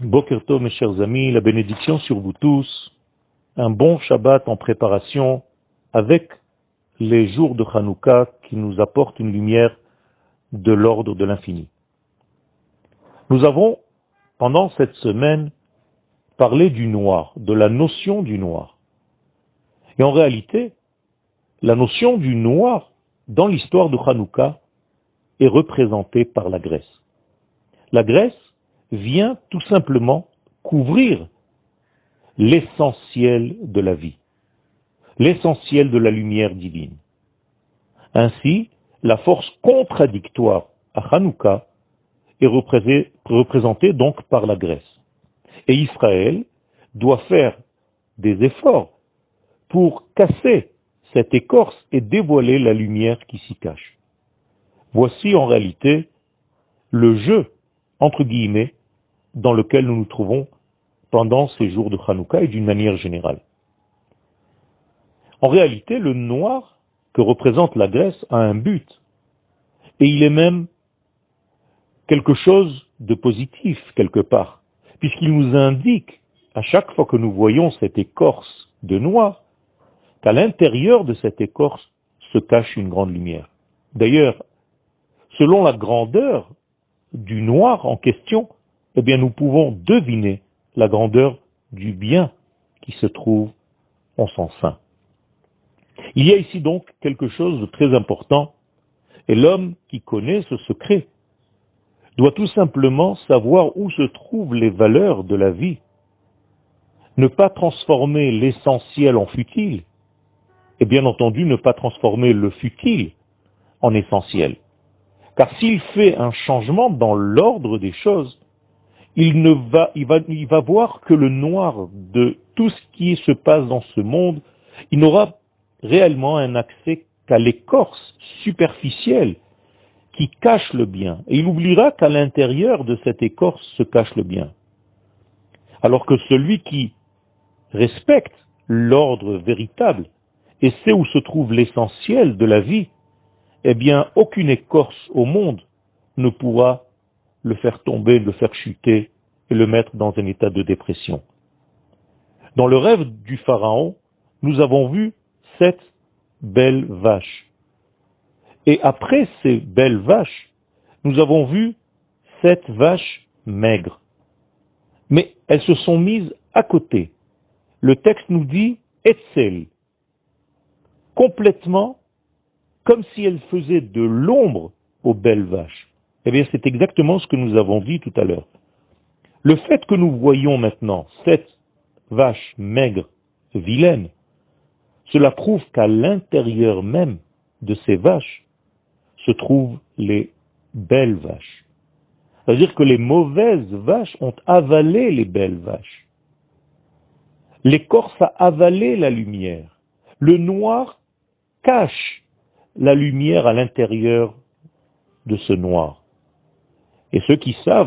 Boker Tov, mes chers amis, la bénédiction sur vous tous, un bon Shabbat en préparation avec les jours de Hanouka qui nous apportent une lumière de l'ordre de l'infini. Nous avons, pendant cette semaine, parlé du noir, de la notion du noir. Et en réalité, la notion du noir, dans l'histoire de Hanouka, est représentée par la Grèce. La Grèce vient tout simplement couvrir l'essentiel de la vie, l'essentiel de la lumière divine. Ainsi, la force contradictoire à Hanouka est représentée donc par la Grèce. Et Israël doit faire des efforts pour casser cette écorce et dévoiler la lumière qui s'y cache. Voici en réalité le jeu, entre guillemets, dans lequel nous nous trouvons pendant ces jours de Hanouka et d'une manière générale. En réalité, le noir que représente la Grèce a un but, et il est même quelque chose de positif quelque part, puisqu'il nous indique, à chaque fois que nous voyons cette écorce de noir, qu'à l'intérieur de cette écorce se cache une grande lumière. D'ailleurs, selon la grandeur du noir en question, eh bien nous pouvons deviner la grandeur du bien qui se trouve en son sein. Il y a ici donc quelque chose de très important, et l'homme qui connaît ce secret doit tout simplement savoir où se trouvent les valeurs de la vie, ne pas transformer l'essentiel en futile, et bien entendu ne pas transformer le futile en essentiel. Car s'il fait un changement dans l'ordre des choses, il va voir que le noir de tout ce qui se passe dans ce monde, il n'aura réellement un accès qu'à l'écorce superficielle qui cache le bien. Et il oubliera qu'à l'intérieur de cette écorce se cache le bien. Alors que celui qui respecte l'ordre véritable et sait où se trouve l'essentiel de la vie, eh bien, aucune écorce au monde ne pourra le faire tomber, le faire chuter et le mettre dans un état de dépression. Dans le rêve du pharaon, nous avons vu 7 belles vaches. Et après ces belles vaches, nous avons vu 7 vaches maigres. Mais elles se sont mises à côté. Le texte nous dit « etzel », complètement comme si elles faisaient de l'ombre aux belles vaches. Eh bien, c'est exactement ce que nous avons dit tout à l'heure. Le fait que nous voyons maintenant 7 vaches maigres, vilaines, cela prouve qu'à l'intérieur même de ces vaches se trouvent les belles vaches. C'est-à-dire que les mauvaises vaches ont avalé les belles vaches. L'écorce a avalé la lumière. Le noir cache la lumière à l'intérieur de ce noir. Et ceux qui savent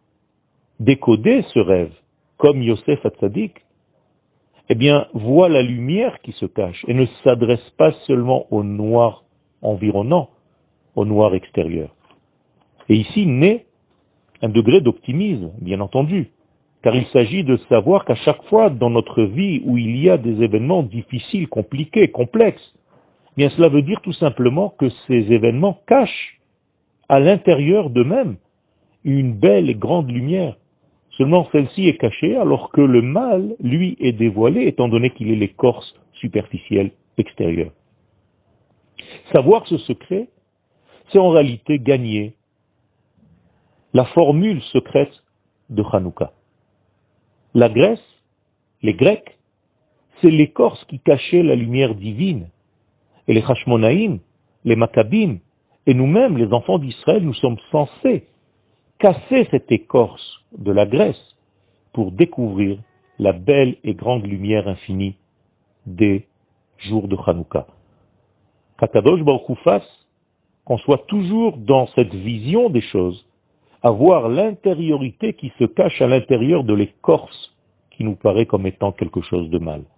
décoder ce rêve, comme Yosef Hatzadik, eh bien, voient la lumière qui se cache et ne s'adressent pas seulement au noir environnant, au noir extérieur. Et ici naît un degré d'optimisme, bien entendu, car il s'agit de savoir qu'à chaque fois dans notre vie où il y a des événements difficiles, compliqués, complexes, eh bien cela veut dire tout simplement que ces événements cachent à l'intérieur d'eux-mêmes une belle et grande lumière. Seulement celle-ci est cachée alors que le mal, lui, est dévoilé étant donné qu'il est l'écorce superficielle extérieure. Savoir ce secret, c'est en réalité gagner la formule secrète de Hanouka. La Grèce, les Grecs, c'est l'écorce qui cachait la lumière divine. Et les Hashmonaïm, les Maccabim, et nous-mêmes, les enfants d'Israël, nous sommes censés casser cette écorce de la Grèce pour découvrir la belle et grande lumière infinie des jours de Hanouka. Qu'Akadosh Baruch Hu fasse qu'on soit toujours dans cette vision des choses, à voir l'intériorité qui se cache à l'intérieur de l'écorce qui nous paraît comme étant quelque chose de mal.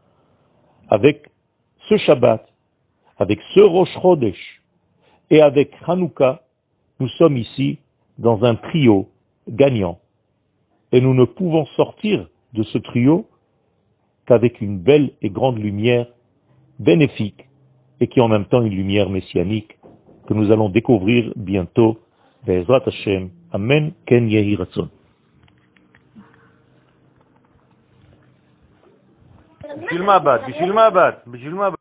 Avec ce Shabbat, avec ce Rosh Chodesh et avec Hanouka, nous sommes ici dans un trio gagnant. Et nous ne pouvons sortir de ce trio qu'avec une belle et grande lumière bénéfique et qui est en même temps une lumière messianique que nous allons découvrir bientôt. Be'ezrat Hashem. Amen. Ken yehi ratzon. בשביל מה באת?